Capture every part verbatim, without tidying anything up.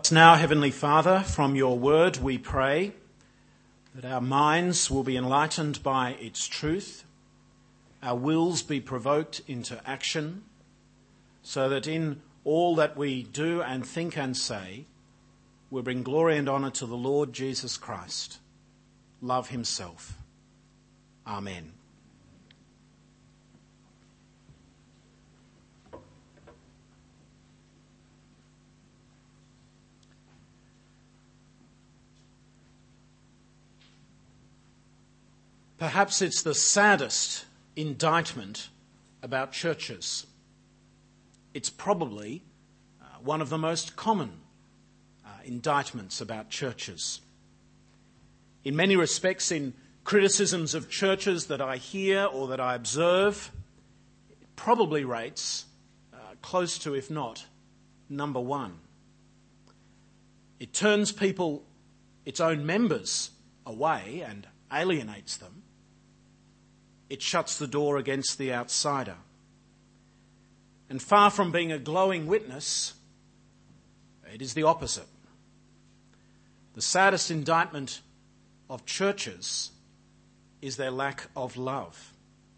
Now, Heavenly Father, from your word we pray that our minds will be enlightened by its truth, our wills be provoked into action, so that in all that we do and think and say, we bring glory and honour to the Lord Jesus Christ, love himself. Amen. Perhaps it's the saddest indictment about churches. It's probably uh, one of the most common uh, indictments about churches. In many respects, in criticisms of churches that I hear or that I observe, it probably rates uh, close to, if not, number one. It turns people, its own members, away and alienates them. It shuts the door against the outsider. And far from being a glowing witness, it is the opposite. The saddest indictment of churches is their lack of love.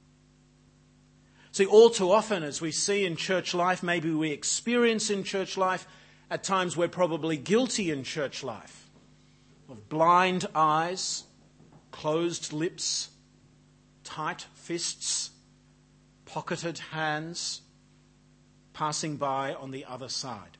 See, all too often as we see in church life, maybe we experience in church life, at times we're probably guilty in church life of blind eyes, closed lips, tight fists, pocketed hands, passing by on the other side.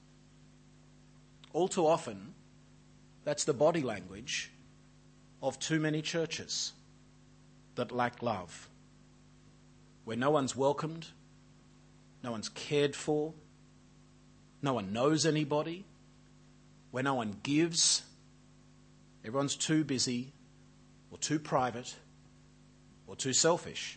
All too often, that's the body language of too many churches that lack love, where no one's welcomed, no one's cared for, no one knows anybody, where no one gives, everyone's too busy or too private or too selfish.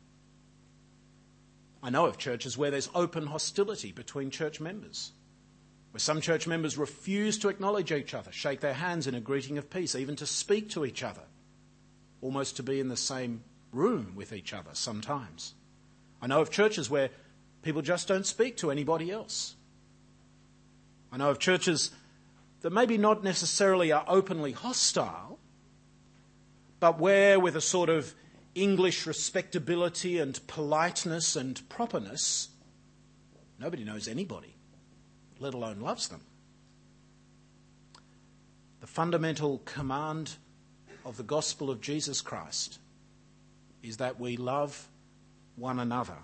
I know of churches where there's open hostility between church members, where some church members refuse to acknowledge each other, shake their hands in a greeting of peace, even to speak to each other, almost to be in the same room with each other sometimes. I know of churches where people just don't speak to anybody else. I know of churches that maybe not necessarily are openly hostile, but where with a sort of English respectability and politeness and properness, nobody knows anybody, let alone loves them. The fundamental command of the gospel of Jesus Christ is that we love one another.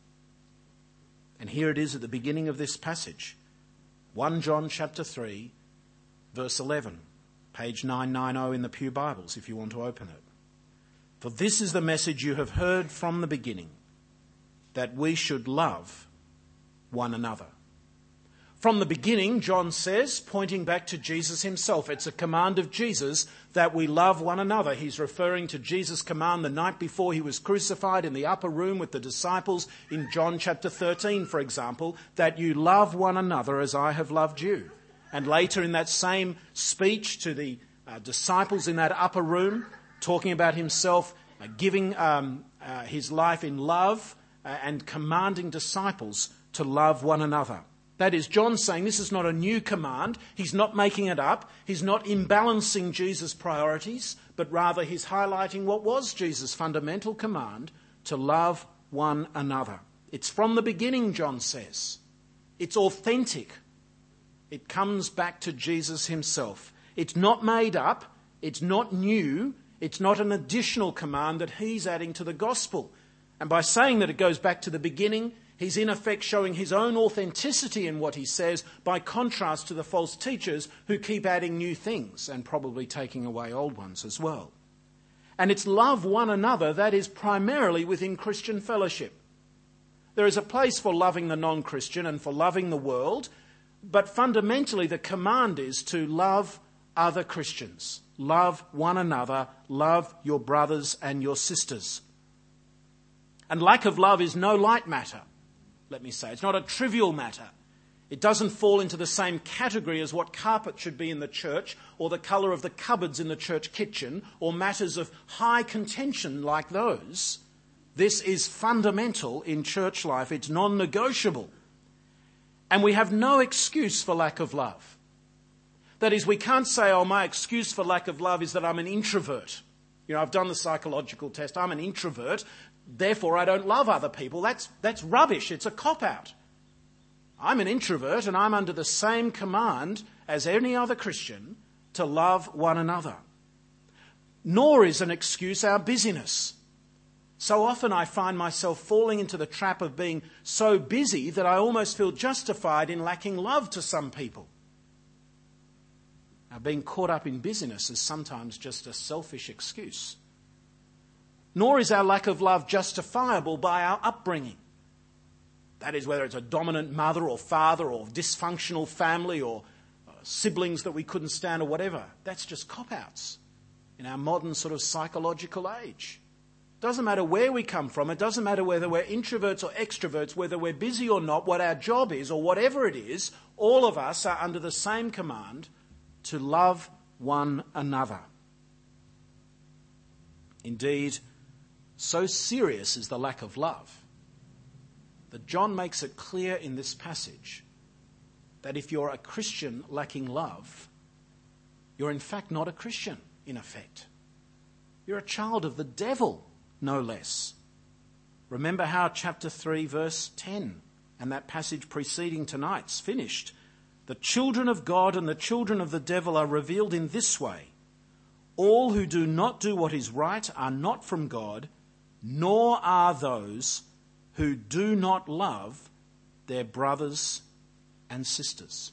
And here it is at the beginning of this passage, First John chapter three, verse eleven, page nine ninety in the Pew Bibles if you want to open it. For this is the message you have heard from the beginning, that we should love one another. From the beginning, John says, pointing back to Jesus himself, it's a command of Jesus that we love one another. He's referring to Jesus' command the night before he was crucified in the upper room with the disciples in John chapter thirteen, for example, that you love one another as I have loved you. And later in that same speech to the uh, disciples in that upper room, talking about himself uh, giving um, uh, his life in love uh, and commanding disciples to love one another. That is, John saying this is not a new command. He's not making it up. He's not imbalancing Jesus' priorities, but rather he's highlighting what was Jesus' fundamental command, to love one another. It's from the beginning, John says. It's authentic. It comes back to Jesus himself. It's not made up. It's not new. It's not an additional command that he's adding to the gospel. And by saying that it goes back to the beginning, he's in effect showing his own authenticity in what he says, by contrast to the false teachers who keep adding new things and probably taking away old ones as well. And it's love one another that is primarily within Christian fellowship. There is a place for loving the non-Christian and for loving the world, but fundamentally the command is to love other Christians. Love one another, love your brothers and your sisters. And lack of love is no light matter, let me say. It's not a trivial matter. It doesn't fall into the same category as what carpet should be in the church, or the colour of the cupboards in the church kitchen, or matters of high contention like those. This is fundamental in church life. It's non-negotiable. And we have no excuse for lack of love. That is, we can't say, oh, my excuse for lack of love is that I'm an introvert. You know, I've done the psychological test. I'm an introvert, therefore I don't love other people. That's, that's rubbish. It's a cop-out. I'm an introvert and I'm under the same command as any other Christian to love one another. Nor is an excuse our busyness. So often I find myself falling into the trap of being so busy that I almost feel justified in lacking love to some people. Now, being caught up in busyness is sometimes just a selfish excuse. Nor is our lack of love justifiable by our upbringing. That is, whether it's a dominant mother or father or dysfunctional family or siblings that we couldn't stand or whatever. That's just cop-outs in our modern sort of psychological age. It doesn't matter where we come from. It doesn't matter whether we're introverts or extroverts, whether we're busy or not, what our job is or whatever it is. All of us are under the same command to love one another. Indeed, so serious is the lack of love that John makes it clear in this passage that if you're a Christian lacking love, you're in fact not a Christian, in effect. You're a child of the devil, no less. Remember how chapter three, verse ten, and that passage preceding tonight's finished. The children of God and the children of the devil are revealed in this way. All who do not do what is right are not from God, nor are those who do not love their brothers and sisters.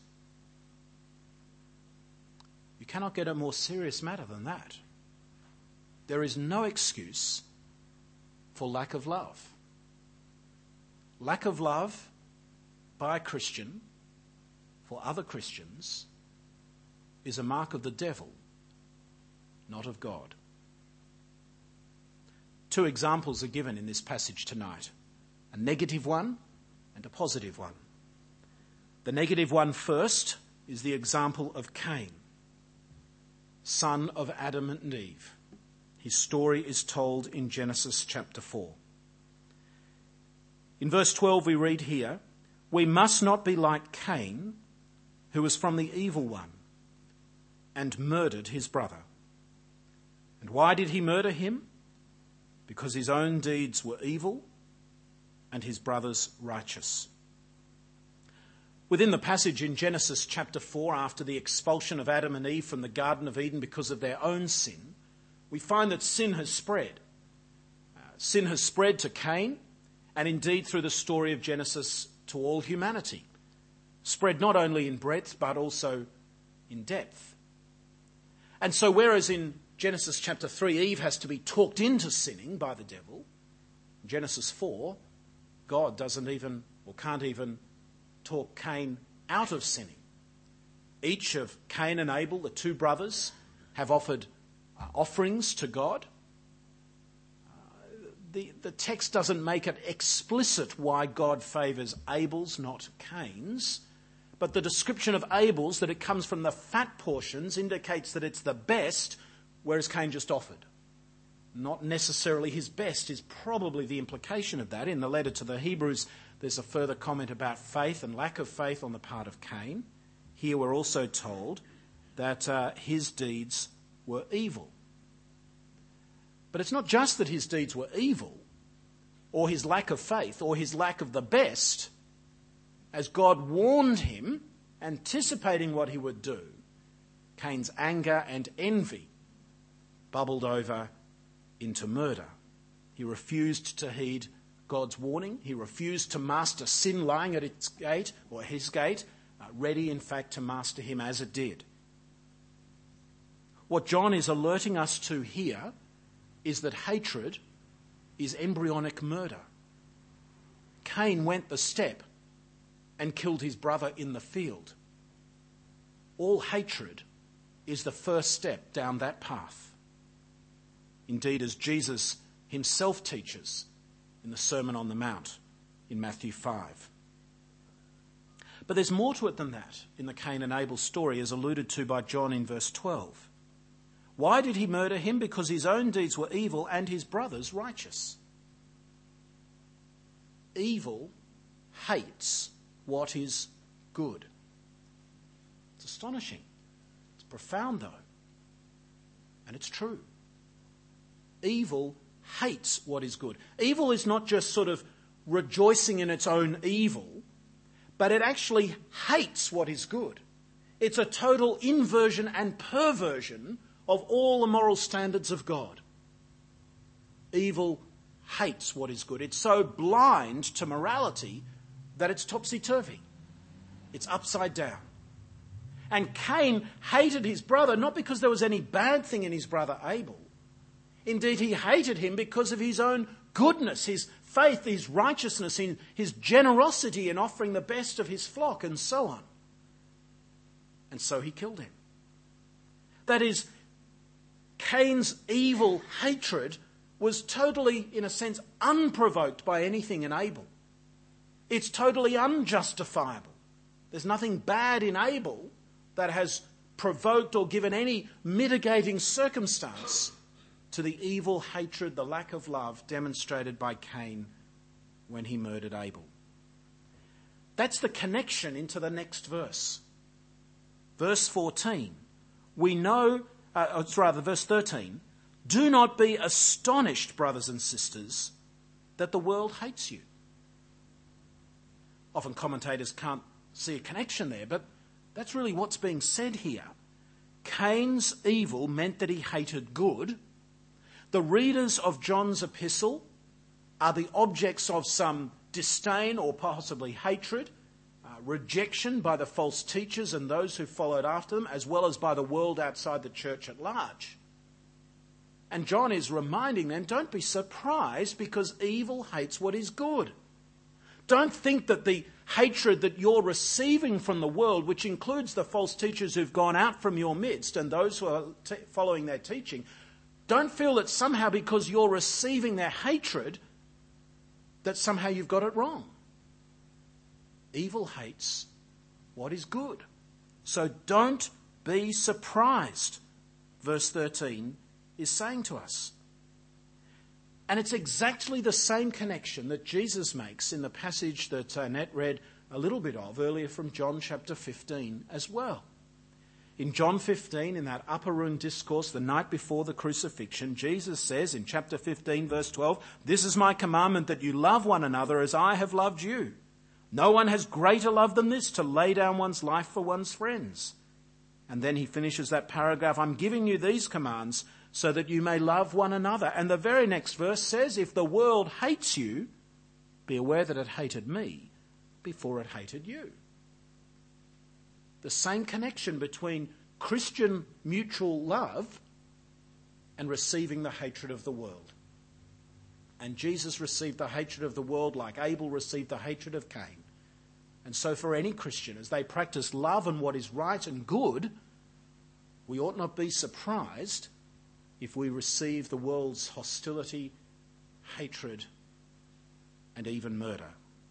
You cannot get a more serious matter than that. There is no excuse for lack of love. Lack of love by a Christian for other Christians is a mark of the devil, not of God. Two examples are given in this passage tonight, a negative one and a positive one. The negative one first is the example of Cain, son of Adam and Eve. His story is told in Genesis chapter four. In verse twelve we read here, "We must not be like Cain, who was from the evil one, and murdered his brother." And why did he murder him? Because his own deeds were evil and his brother's righteous. Within the passage in Genesis chapter four, after the expulsion of Adam and Eve from the Garden of Eden because of their own sin, we find that sin has spread. Uh, sin has spread to Cain, and indeed through the story of Genesis to all humanity. Spread not only in breadth, but also in depth. And so whereas in Genesis chapter three, Eve has to be talked into sinning by the devil, in Genesis four, God doesn't even, or can't even, talk Cain out of sinning. Each of Cain and Abel, the two brothers, have offered uh, offerings to God. Uh, the, the text doesn't make it explicit why God favours Abel's, not Cain's. But the description of Abel's, that it comes from the fat portions, indicates that it's the best, whereas Cain just offered. Not necessarily his best is probably the implication of that. In the letter to the Hebrews, there's a further comment about faith and lack of faith on the part of Cain. Here we're also told that uh, his deeds were evil. But it's not just that his deeds were evil, or his lack of faith, or his lack of the best. As God warned him, anticipating what he would do, Cain's anger and envy bubbled over into murder. He refused to heed God's warning. He refused to master sin lying at its gate, or his gate, uh, ready in fact to master him as it did. What John is alerting us to here is that hatred is embryonic murder. Cain went the step and killed his brother in the field. All hatred is the first step down that path. Indeed, as Jesus himself teaches in the Sermon on the Mount in Matthew five. But there's more to it than that in the Cain and Abel story, as alluded to by John in verse twelve. Why did he murder him? Because his own deeds were evil and his brother's righteous. Evil hates what is good. It's astonishing. profound, though. And it's true. Evil hates what is good. Evil is not just sort of rejoicing in its own evil, but it actually hates what is good. It's a total inversion and perversion of all the moral standards of God. Evil hates what is good. It's so blind to morality that it's topsy-turvy. It's upside down. And Cain hated his brother not because there was any bad thing in his brother Abel. Indeed, he hated him because of his own goodness, his faith, his righteousness, his generosity in offering the best of his flock, and so on. And so he killed him. That is, Cain's evil hatred was totally, in a sense, unprovoked by anything in Abel. It's totally unjustifiable. There's nothing bad in Abel that has provoked or given any mitigating circumstance to the evil hatred, the lack of love demonstrated by Cain when he murdered Abel. That's the connection into the next verse. Verse fourteen. We know, uh, it's rather verse thirteen. Do not be astonished, brothers and sisters, that the world hates you. Often commentators can't see a connection there, but that's really what's being said here. Cain's evil meant that he hated good. The readers of John's epistle are the objects of some disdain or possibly hatred, uh, rejection by the false teachers and those who followed after them, as well as by the world outside the church at large. And John is reminding them, don't be surprised because evil hates what is good. Don't think that the hatred that you're receiving from the world, which includes the false teachers who've gone out from your midst and those who are t- following their teaching, don't feel that somehow because you're receiving their hatred, that somehow you've got it wrong. Evil hates what is good. So don't be surprised, verse thirteen is saying to us. And it's exactly the same connection that Jesus makes in the passage that Annette read a little bit of earlier from John chapter fifteen as well. In John fifteen, in that upper room discourse the night before the crucifixion, Jesus says in chapter fifteen, verse twelve, "This is my commandment, that you love one another as I have loved you. No one has greater love than this, to lay down one's life for one's friends." And then he finishes that paragraph, "I'm giving you these commands so that you may love one another." And the very next verse says, "If the world hates you, be aware that it hated me before it hated you." The same connection between Christian mutual love and receiving the hatred of the world. And Jesus received the hatred of the world like Abel received the hatred of Cain. And so for any Christian, as they practice love and what is right and good, we ought not be surprised if we receive the world's hostility, hatred, and even murder.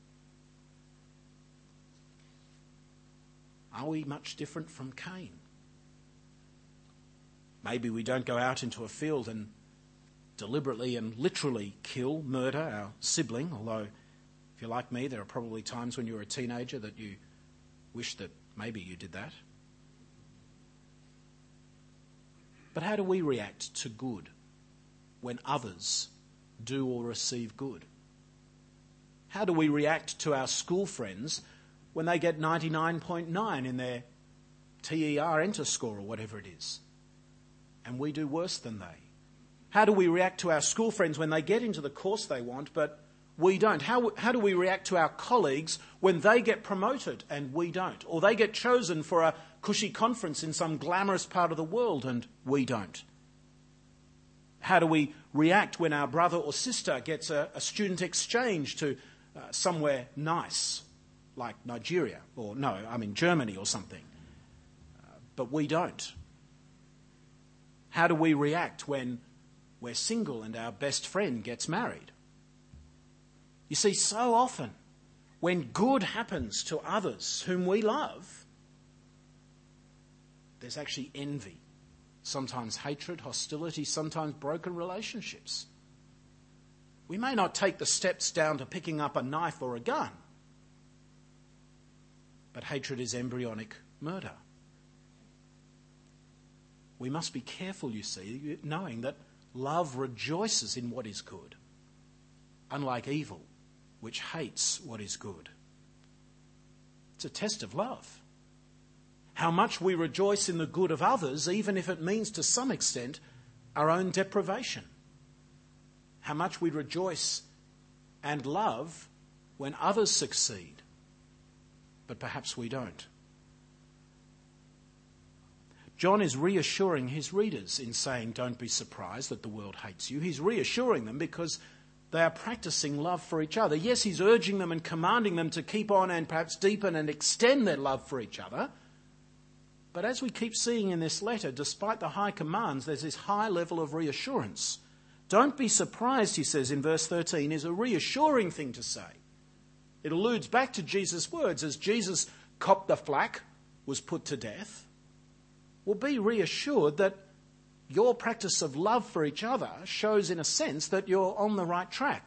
Are we much different from Cain? Maybe we don't go out into a field and deliberately and literally kill, murder our sibling, although if you're like me, there are probably times when you were a teenager that you wish that maybe you did that. But how do we react to good when others do or receive good? How do we react to our school friends when they get ninety-nine point nine in their T E R enter score or whatever it is, and we do worse than they? How do we react to our school friends when they get into the course they want, but we don't? How, how do we react to our colleagues when they get promoted and we don't? Or they get chosen for a cushy conference in some glamorous part of the world and we don't? How do we react when our brother or sister gets a, a student exchange to uh, somewhere nice, like Nigeria, or no, I mean Germany or something, uh, but we don't? How do we react when we're single and our best friend gets married? You see, so often when good happens to others whom we love, there's actually envy, sometimes hatred, hostility, sometimes broken relationships. We may not take the steps down to picking up a knife or a gun, but hatred is embryonic murder. we must be careful, you see, knowing that love rejoices in what is good, unlike evil, which hates what is good. It's a test of love. How much we rejoice in the good of others, even if it means to some extent our own deprivation. How much we rejoice and love when others succeed, but perhaps we don't. John is reassuring his readers in saying, don't be surprised that the world hates you. He's reassuring them because they are practicing love for each other. Yes, he's urging them and commanding them to keep on and perhaps deepen and extend their love for each other. But as we keep seeing in this letter, despite the high commands, there's this high level of reassurance. Don't be surprised, he says in verse thirteen, is a reassuring thing to say. It alludes back to Jesus' words as Jesus copped the flack, was put to death. Well, be reassured that your practice of love for each other shows in a sense that you're on the right track.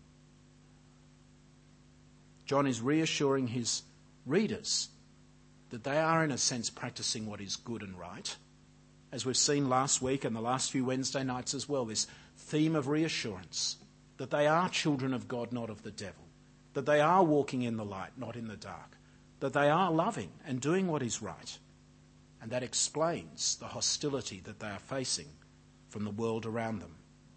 John is reassuring his readers that they are in a sense practicing what is good and right. As we've seen last week and the last few Wednesday nights as well, this theme of reassurance, that they are children of God, not of the devil, that they are walking in the light, not in the dark, that they are loving and doing what is right. And that explains the hostility that they are facing from the world around them.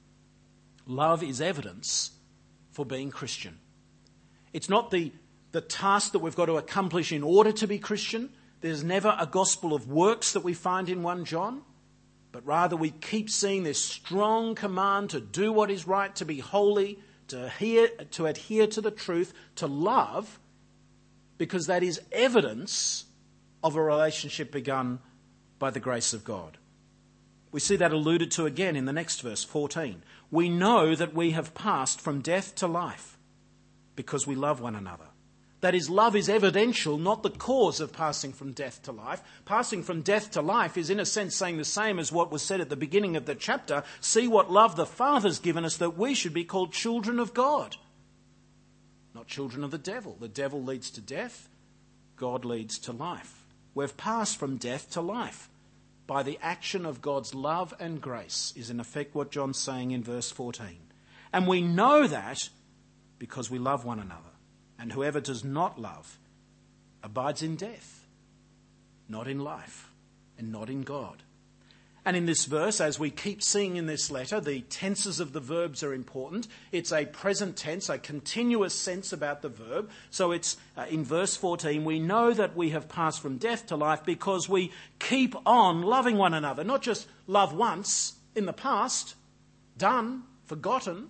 Love is evidence for being Christian. It's not the, the task that we've got to accomplish in order to be Christian. There's never a gospel of works that we find in First John, but rather we keep seeing this strong command to do what is right, to be holy, to adhere, to adhere to the truth, to love, because that is evidence of a relationship begun by the grace of God. We see that alluded to again in the next verse, fourteen. We know that we have passed from death to life because we love one another. That is, love is evidential, not the cause of passing from death to life. Passing from death to life is in a sense saying the same as what was said at the beginning of the chapter. See what love the Father's given us that we should be called children of God, not children of the devil. The devil leads to death. God leads to life. We've passed from death to life by the action of God's love and grace, is in effect what John's saying in verse fourteen. And we know that because we love one another. And whoever does not love abides in death, not in life, and not in God. And in this verse, as we keep seeing in this letter, the tenses of the verbs are important. It's a present tense, a continuous sense about the verb. So it's uh, in verse fourteen, we know that we have passed from death to life because we keep on loving one another. Not just love once in the past, done, forgotten,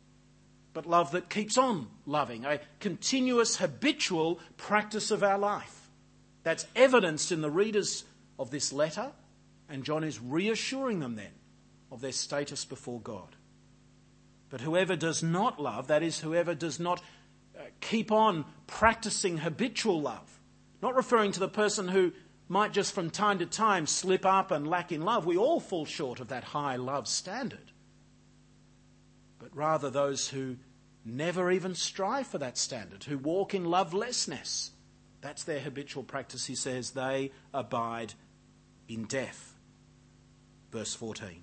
but love that keeps on loving, a continuous, habitual practice of our life. That's evidenced in the readers of this letter. And John is reassuring them then of their status before God. But whoever does not love, that is, whoever does not uh, keep on practicing habitual love, not referring to the person who might just from time to time slip up and lack in love. We all fall short of that high love standard. But rather those who never even strive for that standard, who walk in lovelessness. That's their habitual practice, he says. They abide in death. Verse fourteen.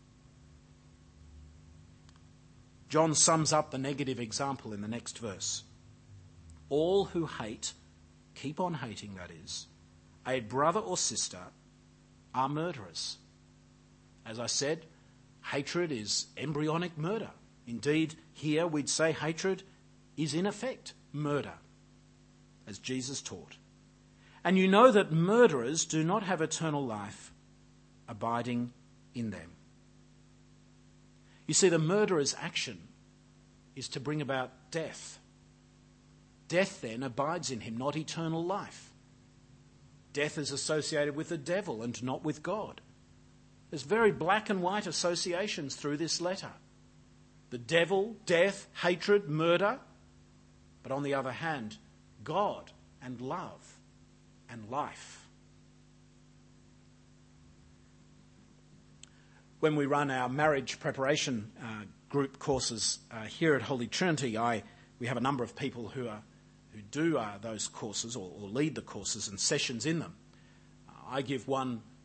John sums up the negative example in the next verse. All who hate, keep on hating that is, a brother or sister are murderers. As I said, hatred is embryonic murder. Indeed, here we'd say hatred is in effect murder, as Jesus taught. And you know that murderers do not have eternal life abiding in them. You see, the murderer's action is to bring about death. Death then abides in him, not eternal life. Death is associated with the devil and not with God. There's very black and white associations through this letter. The devil, death, hatred, murder. But on the other hand, God and love and life. When we run our marriage preparation uh, group courses uh, here at Holy Trinity, I we have a number of people who are who do uh, those courses or, or lead the courses and sessions in them. Uh, I give one uh,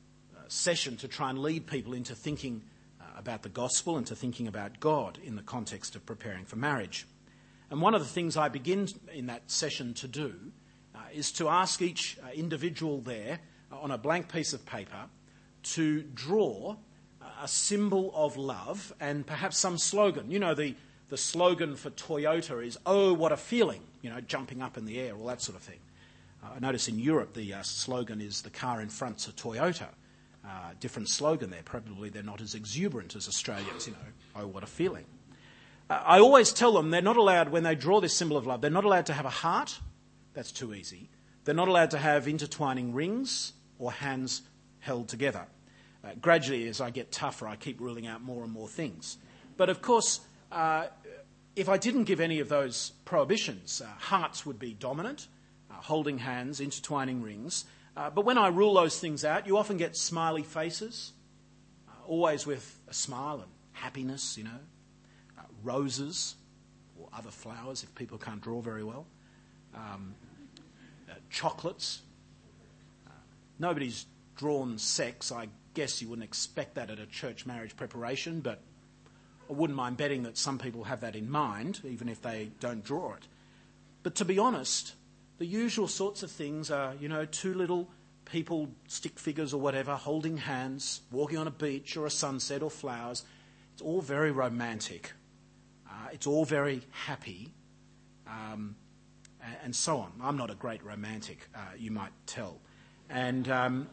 session to try and lead people into thinking uh, about the gospel and to thinking about God in the context of preparing for marriage. And one of the things I begin in that session to do uh, is to ask each uh, individual there uh, on a blank piece of paper to draw a symbol of love and perhaps some slogan. You know, the, the slogan for Toyota is, "Oh, what a feeling," you know, jumping up in the air, all that sort of thing. Uh, I notice in Europe the uh, slogan is "the car in front's a Toyota." Uh, different slogan there. Probably they're not as exuberant as Australians, you know, "Oh, what a feeling." Uh, I always tell them they're not allowed, when they draw this symbol of love, they're not allowed to have a heart. That's too easy. They're not allowed to have intertwining rings or hands held together. Uh, gradually, as I get tougher, I keep ruling out more and more things. But of course, uh, if I didn't give any of those prohibitions, uh, hearts would be dominant, uh, holding hands, intertwining rings. Uh, but when I rule those things out, you often get smiley faces, uh, always with a smile and happiness, you know, uh, roses or other flowers if people can't draw very well, um, uh, chocolates. Uh, nobody's drawn sex. I guess you wouldn't expect that at a church marriage preparation, but I wouldn't mind betting that some people have that in mind, even if they don't draw it. But to be honest, the usual sorts of things are, you know, two little people, stick figures or whatever, holding hands, walking on a beach or a sunset or flowers. It's all very romantic. Uh, it's all very happy, um, and, and so on. I'm not a great romantic, uh, you might tell. And um,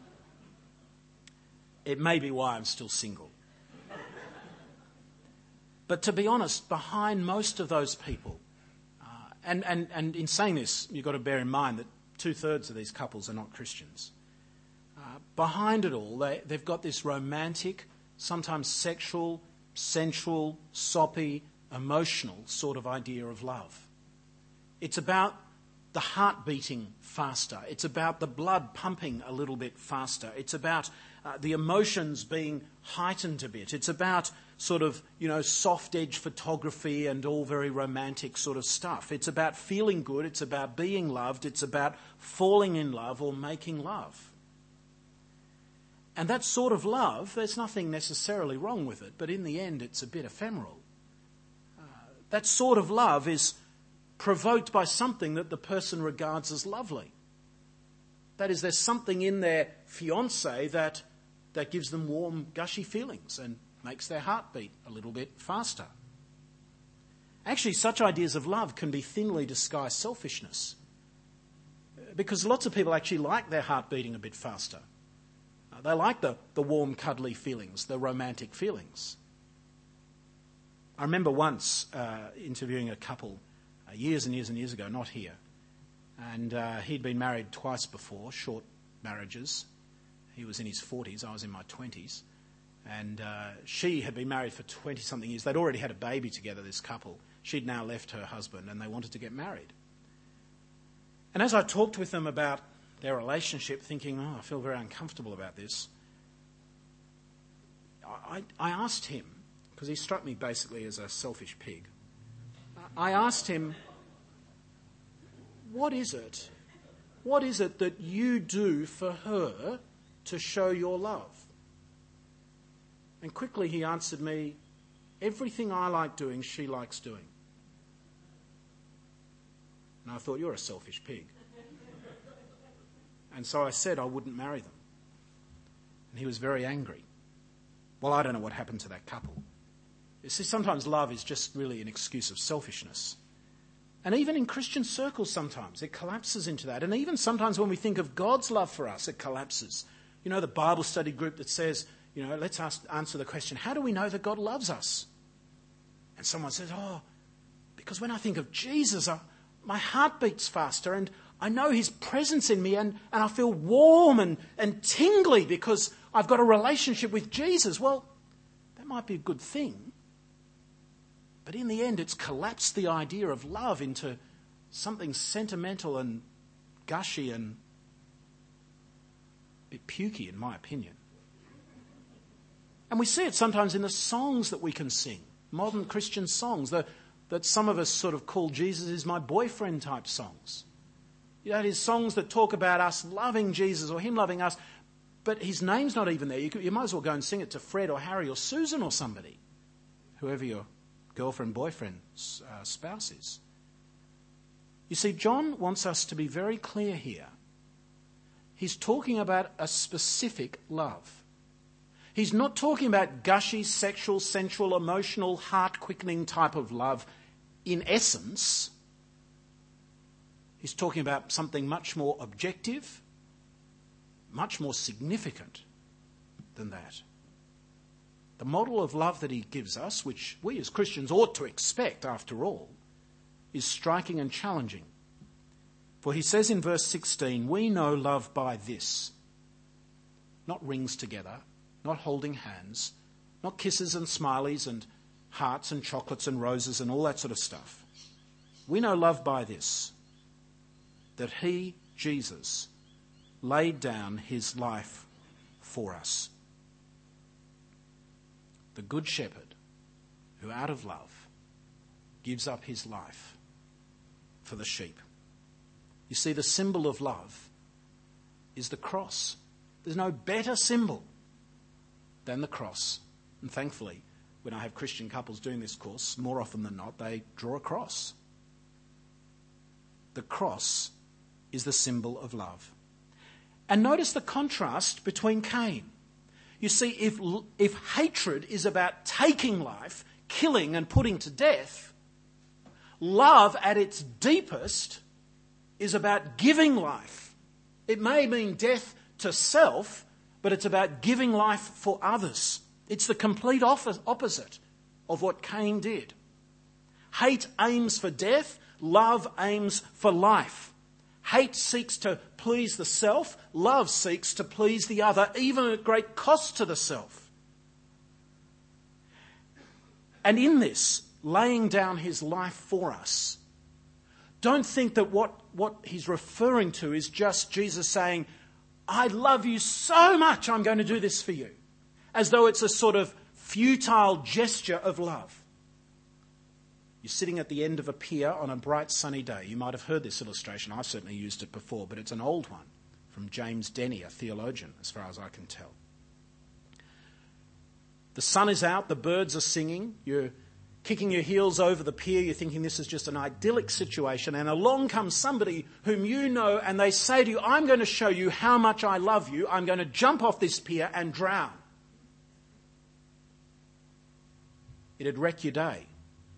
it may be why I'm still single. But to be honest, behind most of those people, uh, and, and, and in saying this, you've got to bear in mind that two-thirds of these couples are not Christians. Uh, behind it all, they, they've got this romantic, sometimes sexual, sensual, soppy, emotional sort of idea of love. It's about the heart beating faster. It's about the blood pumping a little bit faster. It's about uh, the emotions being heightened a bit. It's about sort of, you know, soft edge photography and all very romantic sort of stuff. It's about feeling good. It's about being loved. It's about falling in love or making love. And that sort of love, there's nothing necessarily wrong with it, but in the end it's a bit ephemeral. Uh, that sort of love is provoked by something that the person regards as lovely. That is, there's something in their fiancé that, that gives them warm, gushy feelings and makes their heart beat a little bit faster. Actually, such ideas of love can be thinly disguised selfishness, because lots of people actually like their heart beating a bit faster. Uh, they like the, the warm, cuddly feelings, the romantic feelings. I remember once uh, interviewing a couple uh, years and years and years ago, not here, and uh, he'd been married twice before, short marriages. He was in his forties, I was in my twenties. And uh, she had been married for twenty-something years. They'd already had a baby together, this couple. She'd now left her husband and they wanted to get married. And as I talked with them about their relationship, thinking, oh, I feel very uncomfortable about this, I, I asked him, because he struck me basically as a selfish pig, I asked him, what is it? What is it that you do for her to show your love? And quickly he answered me, everything I like doing, she likes doing. And I thought, you're a selfish pig. And so I said I wouldn't marry them. And he was very angry. Well, I don't know what happened to that couple. You see, sometimes love is just really an excuse of selfishness. And even in Christian circles sometimes it collapses into that. And even sometimes when we think of God's love for us, it collapses. You know, the Bible study group that says, you know, let's ask, answer the question, how do we know that God loves us? And someone says, oh, because when I think of Jesus, I, my heart beats faster and I know his presence in me and, and I feel warm and, and tingly because I've got a relationship with Jesus. Well, that might be a good thing. But in the end, it's collapsed the idea of love into something sentimental and gushy and a bit pukey, in my opinion. And we see it sometimes in the songs that we can sing, modern Christian songs, the, that some of us sort of call Jesus is my boyfriend type songs. You know, it is songs that talk about us loving Jesus or him loving us, but his name's not even there. You, could, you might as well go and sing it to Fred or Harry or Susan or somebody, whoever your girlfriend, boyfriend, uh, spouse is. You see, John wants us to be very clear here. He's talking about a specific love. He's not talking about gushy, sexual, sensual, emotional, heart-quickening type of love in essence. He's talking about something much more objective, much more significant than that. The model of love that he gives us, which we as Christians ought to expect after all, is striking and challenging. For he says in verse sixteen, we know love by this. Not rings together, not holding hands, not kisses and smileys and hearts and chocolates and roses and all that sort of stuff. We know love by this, that he, Jesus, laid down his life for us. The Good Shepherd, who out of love gives up his life for the sheep. You see, the symbol of love is the cross. There's no better symbol than the cross. And thankfully, when I have Christian couples doing this course, more often than not, they draw a cross. The cross is the symbol of love. And notice the contrast between Cain. You see, if, if hatred is about taking life, killing and putting to death, love at its deepest is about giving life. It may mean death to self, but it's about giving life for others. It's the complete opposite of what Cain did. Hate aims for death, love aims for life. Hate seeks to please the self, love seeks to please the other, even at great cost to the self. And in this, laying down his life for us, don't think that what, what he's referring to is just Jesus saying, I love you so much, I'm going to do this for you. As though it's a sort of futile gesture of love. You're sitting at the end of a pier on a bright sunny day. You might have heard this illustration. I've certainly used it before, but it's an old one from James Denney, a theologian, as far as I can tell. The sun is out, the birds are singing, you're kicking your heels over the pier, you're thinking this is just an idyllic situation, and along comes somebody whom you know, and they say to you, I'm going to show you how much I love you, I'm going to jump off this pier and drown. It'd wreck your day.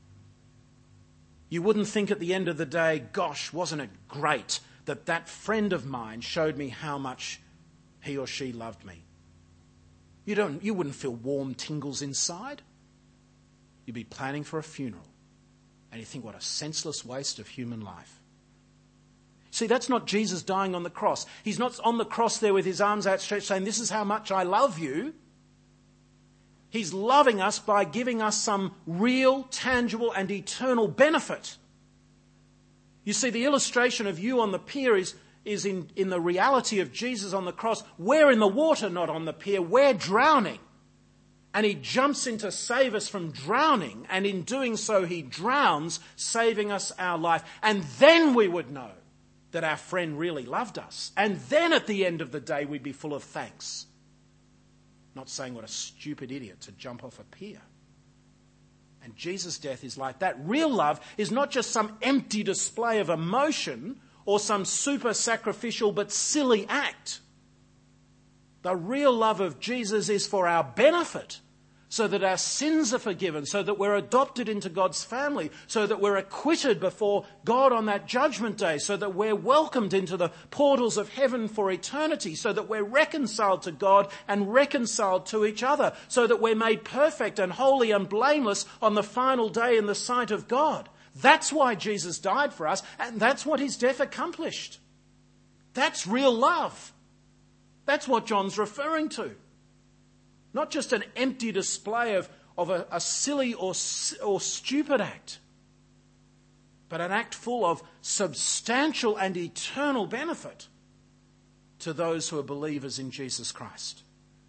You wouldn't think at the end of the day, gosh, wasn't it great that that friend of mine showed me how much he or she loved me. You don't, you wouldn't feel warm tingles inside. You'd be planning for a funeral. And you think, what a senseless waste of human life. See, that's not Jesus dying on the cross. He's not on the cross there with his arms outstretched saying, this is how much I love you. He's loving us by giving us some real, tangible and eternal benefit. You see, the illustration of you on the pier is, is in, in the reality of Jesus on the cross. We're in the water, not on the pier. We're drowning. And he jumps in to save us from drowning. And in doing so, he drowns, saving us our life. And then we would know that our friend really loved us. And then at the end of the day, we'd be full of thanks. Not saying what a stupid idiot to jump off a pier. And Jesus' death is like that. Real love is not just some empty display of emotion or some super sacrificial but silly act. The real love of Jesus is for our benefit, so that our sins are forgiven, so that we're adopted into God's family, so that we're acquitted before God on that judgment day, so that we're welcomed into the portals of heaven for eternity, so that we're reconciled to God and reconciled to each other, so that we're made perfect and holy and blameless on the final day in the sight of God. That's why Jesus died for us, and that's what his death accomplished. That's real love. That's what John's referring to. Not just an empty display of, of a, a silly or, or stupid act, but an act full of substantial and eternal benefit to those who are believers in Jesus Christ.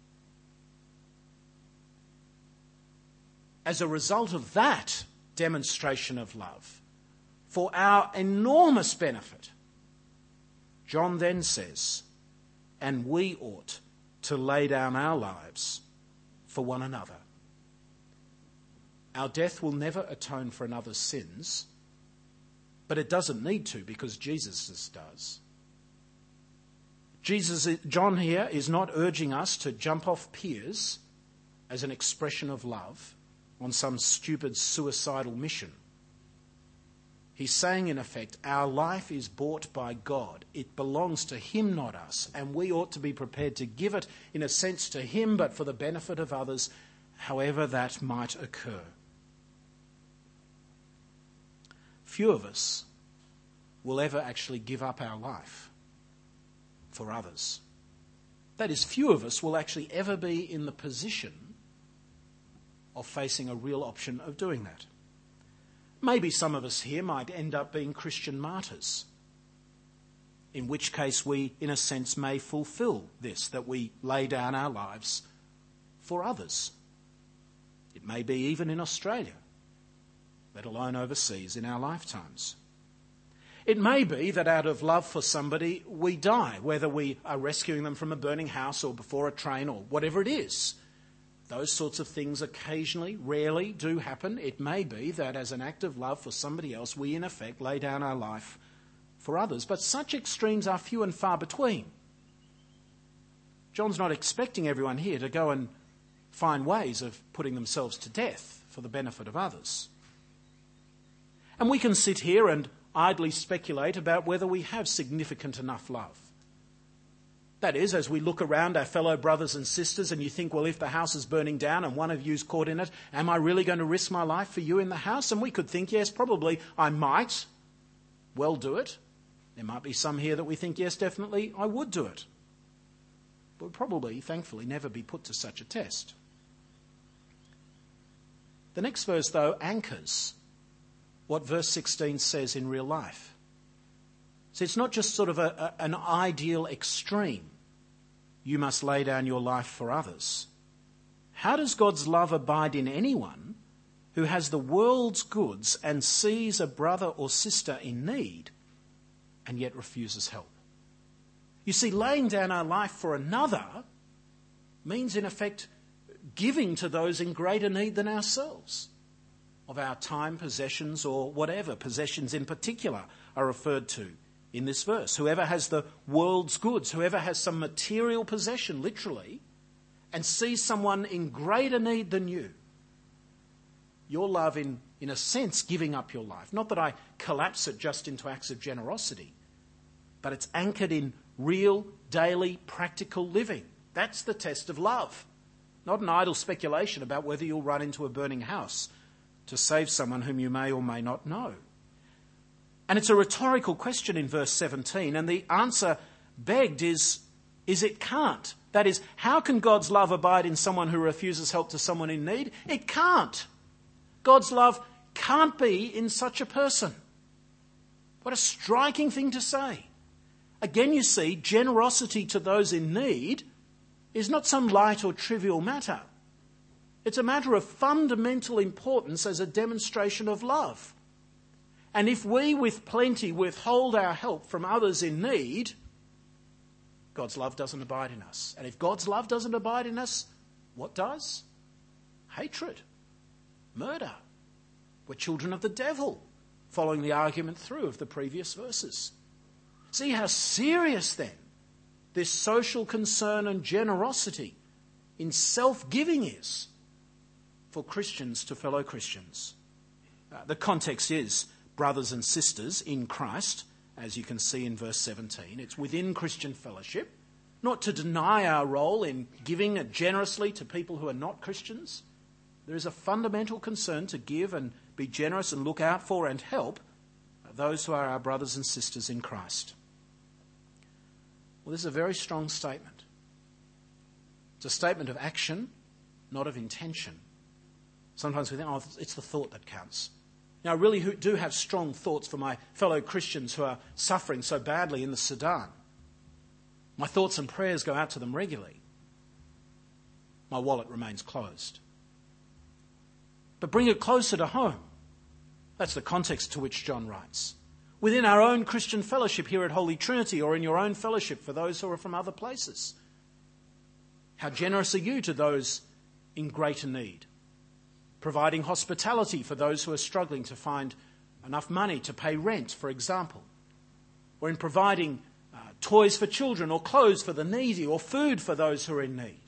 As a result of that demonstration of love, for our enormous benefit, John then says, and we ought to lay down our lives for one another. Our death will never atone for another's sins, but it doesn't need to because Jesus does. Jesus, John here is not urging us to jump off piers as an expression of love on some stupid suicidal mission. He's saying, in effect, our life is bought by God. It belongs to him, not us, and we ought to be prepared to give it, in a sense, to him, but for the benefit of others, however that might occur. Few of us will ever actually give up our life for others. That is, few of us will actually ever be in the position of facing a real option of doing that. Maybe some of us here might end up being Christian martyrs, in which case we, in a sense, may fulfill this, that we lay down our lives for others. It may be even in Australia, let alone overseas in our lifetimes. It may be that out of love for somebody we die, whether we are rescuing them from a burning house or before a train or whatever it is. Those sorts of things occasionally, rarely do happen. It may be that as an act of love for somebody else, we in effect lay down our life for others. But such extremes are few and far between. John's not expecting everyone here to go and find ways of putting themselves to death for the benefit of others. And we can sit here and idly speculate about whether we have significant enough love. That is, as we look around our fellow brothers and sisters and you think, well, if the house is burning down and one of you's caught in it, am I really going to risk my life for you in the house? And we could think, yes, probably I might well do it. There might be some here that we think, yes, definitely I would do it. But we'd probably, thankfully, never be put to such a test. The next verse, though, anchors what verse sixteen says in real life. So it's not just sort of a, a, an ideal extreme. You must lay down your life for others. How does God's love abide in anyone who has the world's goods and sees a brother or sister in need and yet refuses help? You see, laying down our life for another means, in effect, giving to those in greater need than ourselves of our time, possessions, or whatever. Possessions in particular are referred to in this verse. Whoever has the world's goods, whoever has some material possession, literally, and sees someone in greater need than you, your love in, in a sense, giving up your life. Not that I collapse it just into acts of generosity, but it's anchored in real, daily, practical living. That's the test of love. Not an idle speculation about whether you'll run into a burning house to save someone whom you may or may not know. And it's a rhetorical question in verse seventeen, and the answer begged is, is it can't. That is, how can God's love abide in someone who refuses help to someone in need? It can't. God's love can't be in such a person. What a striking thing to say. Again, you see, generosity to those in need is not some light or trivial matter. It's a matter of fundamental importance as a demonstration of love. And if we with plenty withhold our help from others in need, God's love doesn't abide in us. And if God's love doesn't abide in us, what does? Hatred, murder. We're children of the devil, following the argument through of the previous verses. See how serious then this social concern and generosity in self-giving is for Christians to fellow Christians. Uh, the context is brothers and sisters in Christ, as you can see in verse seventeen. It's within Christian fellowship, not to deny our role in giving generously to people who are not Christians. There is a fundamental concern to give and be generous and look out for and help those who are our brothers and sisters in Christ. Well, this is a very strong statement. It's a statement of action, not of intention. Sometimes we think, oh, it's the thought that counts. Now, I really do have strong thoughts for my fellow Christians who are suffering so badly in the Sudan. My thoughts and prayers go out to them regularly. My wallet remains closed. But bring it closer to home. That's the context to which John writes. Within our own Christian fellowship here at Holy Trinity, or in your own fellowship for those who are from other places. How generous are you to those in greater need? Providing hospitality for those who are struggling to find enough money to pay rent, for example. Or in providing uh, toys for children or clothes for the needy or food for those who are in need.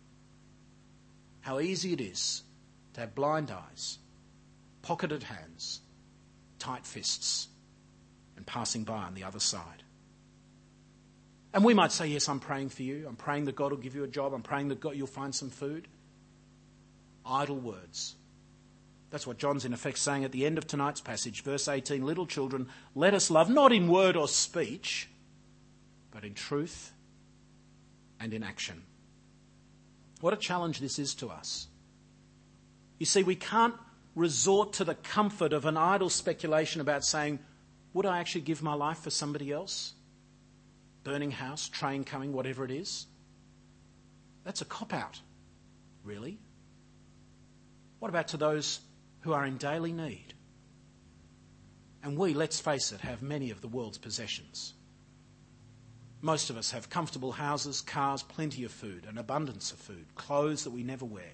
How easy it is to have blind eyes, pocketed hands, tight fists, and passing by on the other side. And we might say, yes, I'm praying for you. I'm praying that God will give you a job. I'm praying that God, you'll find some food. Idle words. That's what John's in effect saying at the end of tonight's passage, verse eighteen. Little children, let us love not in word or speech, but in truth and in action. What a challenge this is to us. You see, we can't resort to the comfort of an idle speculation about saying, would I actually give my life for somebody else? Burning house, train coming, whatever it is. That's a cop-out, really. What about to those who are in daily need? And we, let's face it, have many of the world's possessions. Most of us have comfortable houses, cars, plenty of food, an abundance of food, clothes that we never wear.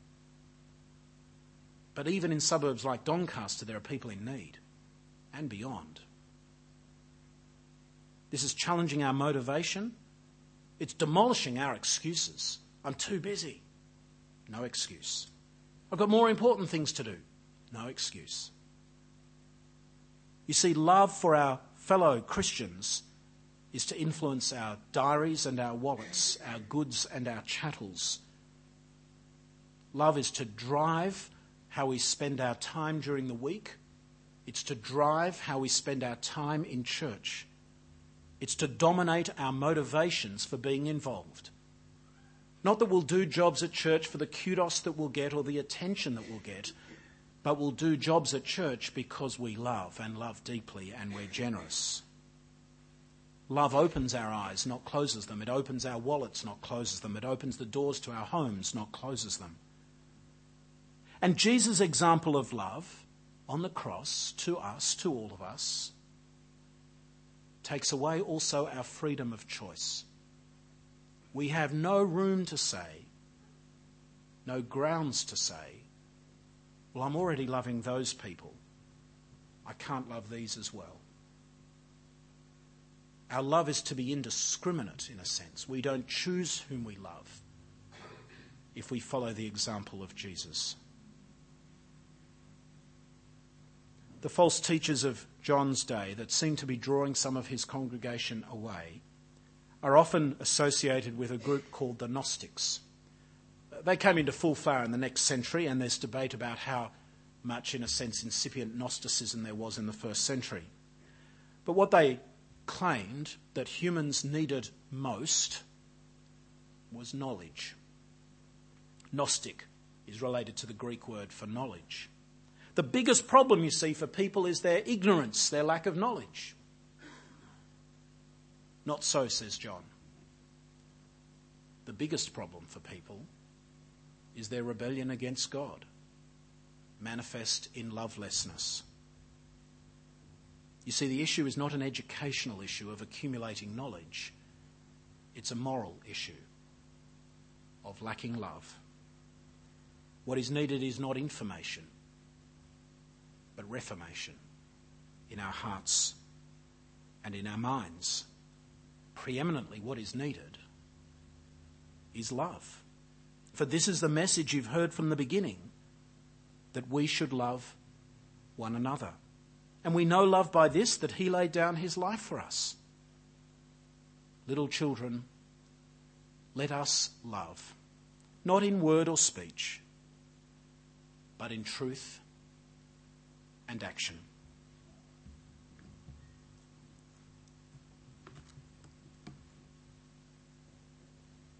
But even in suburbs like Doncaster, there are people in need and beyond. This is challenging our motivation. It's demolishing our excuses. I'm too busy. No excuse. I've got more important things to do. No excuse. You see, love for our fellow Christians is to influence our diaries and our wallets, our goods and our chattels. Love is to drive how we spend our time during the week. It's to drive how we spend our time in church. It's to dominate our motivations for being involved. Not that we'll do jobs at church for the kudos that we'll get or the attention that we'll get, but we'll do jobs at church because we love and love deeply and we're generous. Love opens our eyes, not closes them. It opens our wallets, not closes them. It opens the doors to our homes, not closes them. And Jesus' example of love on the cross to us, to all of us, takes away also our freedom of choice. We have no room to say, no grounds to say, well, I'm already loving those people. I can't love these as well. Our love is to be indiscriminate in a sense. We don't choose whom we love if we follow the example of Jesus. The false teachers of John's day that seem to be drawing some of his congregation away are often associated with a group called the Gnostics. They came into full flower in the next century, and there's debate about how much, in a sense, incipient Gnosticism there was in the first century. But what they claimed that humans needed most was knowledge. Gnostic is related to the Greek word for knowledge. The biggest problem, you see, for people is their ignorance, their lack of knowledge. Not so, says John. The biggest problem for people is their rebellion against God, manifest in lovelessness. You see, the issue is not an educational issue of accumulating knowledge. It's a moral issue of lacking love. What is needed is not information, but reformation in our hearts and in our minds. Preeminently, what is needed is love. For this is the message you've heard from the beginning, that we should love one another. And we know love by this, that he laid down his life for us. Little children, let us love, not in word or speech, but in truth and action.